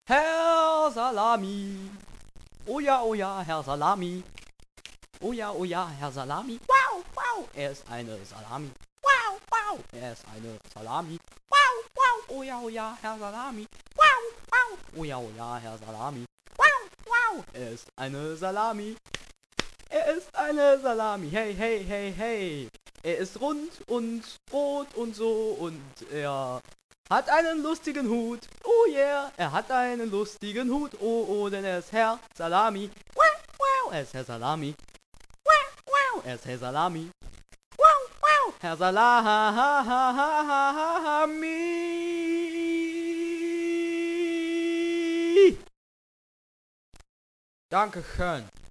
Herr Salami. Oh ja, Herr Salami. Oh ja, Herr Salami. Wow, wow, er ist eine Salami. Wow, wow, er ist eine Salami. Wow, wow, oh ja, Herr Salami. Wow, wow, oh ja, Herr Salami. Wow, wow, er ist eine Salami. Er ist eine Salami. Hey, hey, hey, hey. Er ist rund und rot und so und er hat einen lustigen Hut. Oh yeah, er hat einen lustigen Hut. Oh, oh, denn er ist Herr Salami. Wow, wow, er ist Herr Salami. Wow, wow, er ist Herr Salami. Wow, wow, Herr Salami. Dankeschön.